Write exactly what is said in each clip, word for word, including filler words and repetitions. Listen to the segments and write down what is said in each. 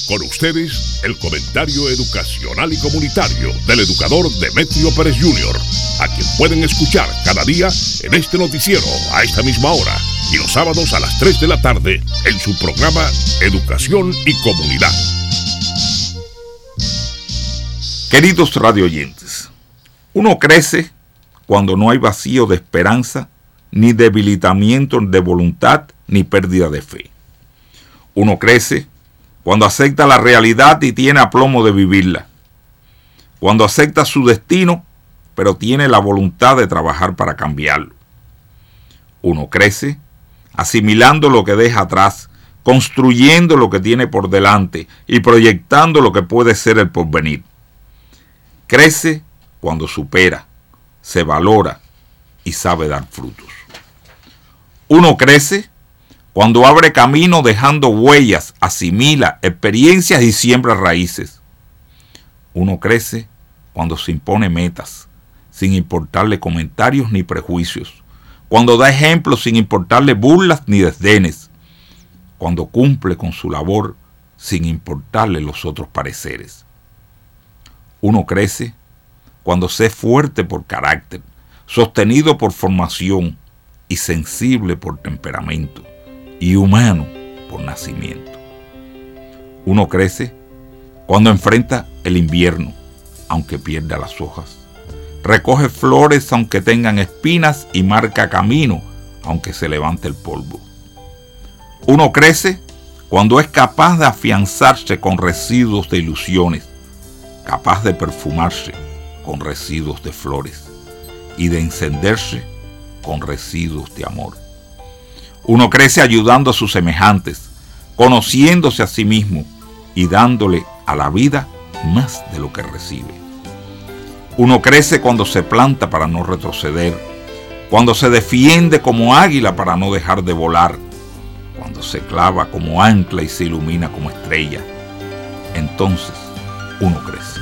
Con ustedes, el comentario educacional y comunitario del educador Demetrio Pérez junior, a quien pueden escuchar cada día en este noticiero a esta misma hora y los sábados a las tres de la tarde en su programa Educación y Comunidad. Queridos radioyentes, uno crece cuando no hay vacío de esperanza, ni debilitamiento de voluntad, ni pérdida de fe. Uno crece cuando acepta la realidad y tiene aplomo de vivirla. Cuando acepta su destino, pero tiene la voluntad de trabajar para cambiarlo. Uno crece asimilando lo que deja atrás, construyendo lo que tiene por delante y proyectando lo que puede ser el porvenir. Crece cuando supera, se valora y sabe dar frutos. Uno crece cuando abre camino dejando huellas, asimila experiencias y siembra raíces. Uno crece cuando se impone metas, sin importarle comentarios ni prejuicios. Cuando da ejemplos sin importarle burlas ni desdenes. Cuando cumple con su labor sin importarle los otros pareceres. Uno crece cuando se es fuerte por carácter, sostenido por formación y sensible por temperamento, y humano por nacimiento. Uno crece cuando enfrenta el invierno, aunque pierda las hojas. Recoge flores aunque tengan espinas y marca camino, aunque se levante el polvo. Uno crece cuando es capaz de afianzarse con residuos de ilusiones, capaz de perfumarse con residuos de flores y de encenderse con residuos de amor. Uno crece ayudando a sus semejantes, conociéndose a sí mismo y dándole a la vida más de lo que recibe. Uno crece cuando se planta para no retroceder, cuando se defiende como águila para no dejar de volar, cuando se clava como ancla y se ilumina como estrella. Entonces, uno crece.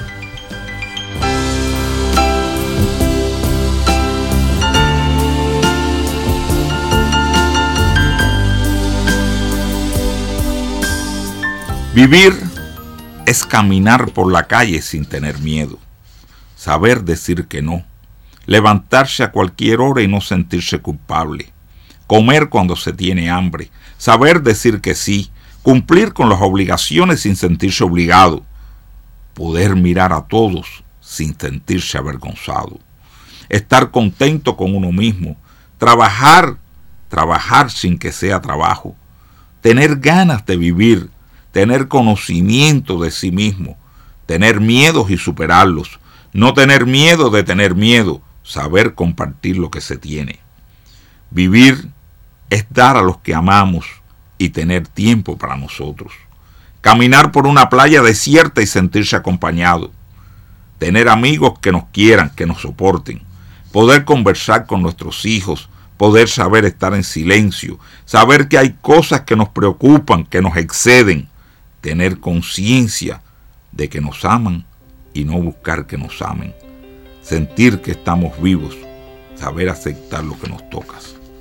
Vivir es caminar por la calle sin tener miedo, saber decir que no, levantarse a cualquier hora y no sentirse culpable, comer cuando se tiene hambre, saber decir que sí, cumplir con las obligaciones sin sentirse obligado, poder mirar a todos sin sentirse avergonzado, estar contento con uno mismo, trabajar, trabajar sin que sea trabajo, tener ganas de vivir, tener conocimiento de sí mismo, tener miedos y superarlos, no tener miedo de tener miedo, saber compartir lo que se tiene. Vivir es dar a los que amamos y tener tiempo para nosotros. Caminar por una playa desierta y sentirse acompañado. Tener amigos que nos quieran, que nos soporten. Poder conversar con nuestros hijos, poder saber estar en silencio, saber que hay cosas que nos preocupan, que nos exceden. Tener conciencia de que nos aman y no buscar que nos amen. Sentir que estamos vivos, saber aceptar lo que nos toca.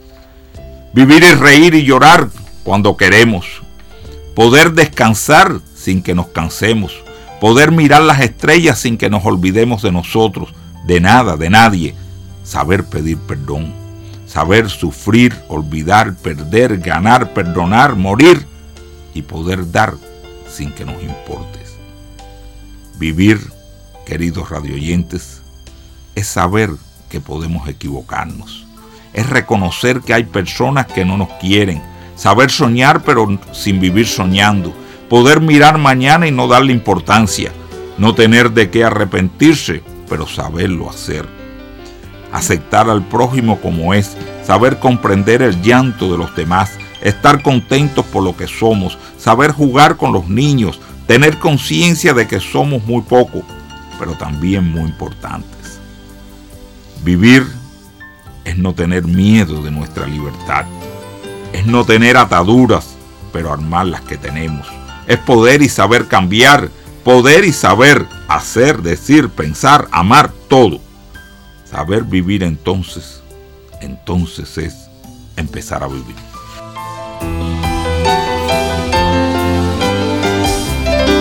Vivir es reír y llorar cuando queremos. Poder descansar sin que nos cansemos. Poder mirar las estrellas sin que nos olvidemos de nosotros, de nada, de nadie. Saber pedir perdón. Saber sufrir, olvidar, perder, ganar, perdonar, morir y poder dar sin que nos importes. Vivir, queridos radioyentes, es saber que podemos equivocarnos. Es reconocer que hay personas que no nos quieren. Saber soñar pero sin vivir soñando. Poder mirar mañana y no darle importancia. No tener de qué arrepentirse, pero saberlo hacer. Aceptar al prójimo como es. Saber comprender el llanto de los demás. Estar contentos por lo que somos, saber jugar con los niños, tener conciencia de que somos muy pocos, pero también muy importantes. Vivir es no tener miedo de nuestra libertad, es no tener ataduras, pero armar las que tenemos. Es poder y saber cambiar, poder y saber hacer, decir, pensar, amar, todo. Saber vivir entonces, entonces es empezar a vivir.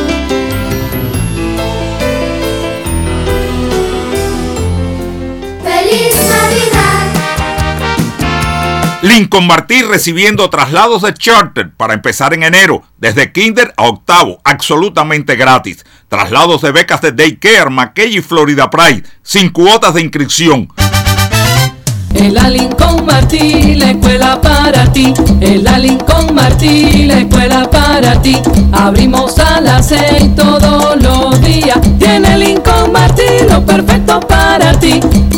¡Feliz Navidad! Lincoln Martí recibiendo traslados de charter para empezar en enero, desde kinder a octavo, absolutamente gratis. Traslados de becas de Daycare, McKay y Florida Pride, sin cuotas de inscripción. En la Lincoln Martí, la escuela para ti. En la Lincoln Martí, la escuela para ti. Abrimos a las seis todos los días. Tiene Lincoln Martí lo perfecto para ti.